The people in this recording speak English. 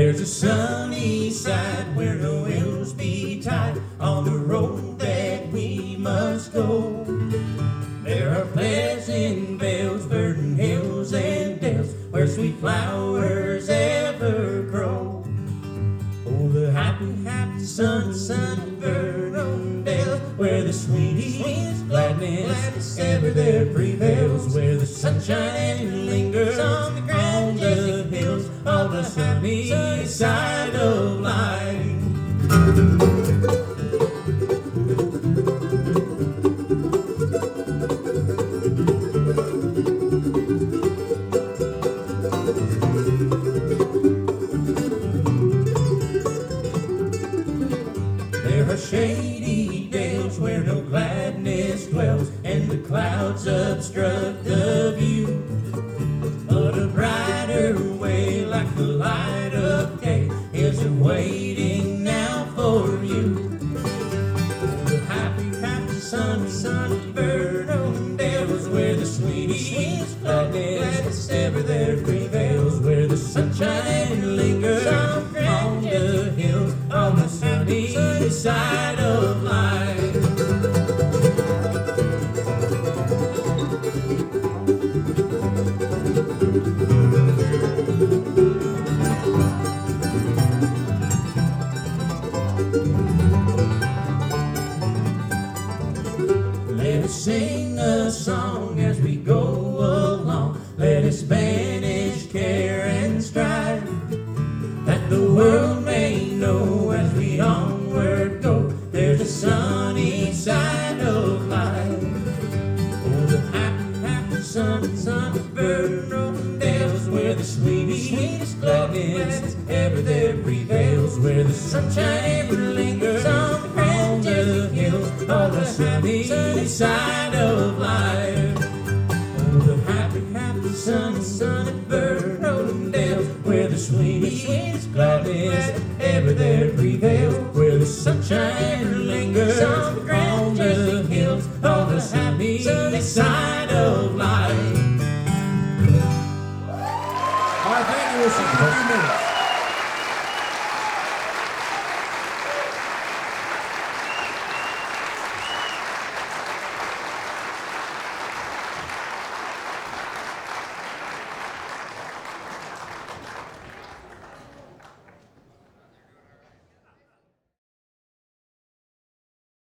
There's a sunny side where no hills be tied on the road that we must go. There are pleasant vales, verdant hills and dales where sweet flowers ever grow. Oh, the happy, happy sunny verdant dales where the sweetest gladness ever there prevails, where the sunshine lingers on the hills on the sunny side of life. There are shady dales where no gladness dwells, and the clouds obstruct the view. But a brighter way, like the light of day, is waiting now for you. The happy, happy, sunny verdant dales where the sweetest gladness ever there prevails, where the sunshine lingers on the hills on the sunny side of life. Let us sing a song as we go along. Let us banish care and strife, that the world may know as we onward go, there's a sunny side of life. Oh, the happy, happy, sunny verdant dales where the sweetest gladness ever there prevails, where the sunshine ever lingers on the hills on the sunny side of life. Oh, the happy, happy, sunny verdant dales where the sweetest gladness ever there prevails, where the sunshine lingers on the hills on the happy side of life. All right, thank you. We'll see you in a few minutes.